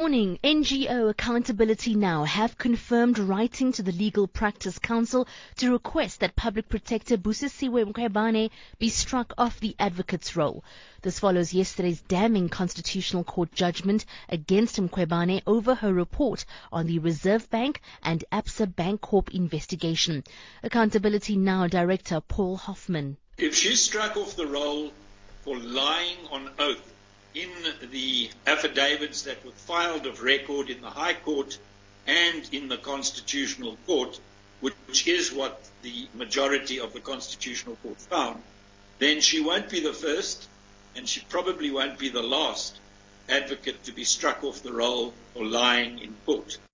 morning. NGO Accountability Now have confirmed writing to the Legal Practice Council to request that Public Protector Busisiwe Mkhwebane be struck off the advocate's role. This follows yesterday's damning Constitutional Court judgment against Mkhwebane over her report on the Reserve Bank and Absa Bank Corp investigation. Accountability Now Director Paul Hoffman. If she's struck off the roll for lying on oath in the affidavits that were filed of record in the High Court and in the Constitutional Court, which is what the majority of the Constitutional Court found, then she won't be the first and she probably won't be the last advocate to be struck off the roll for lying in court.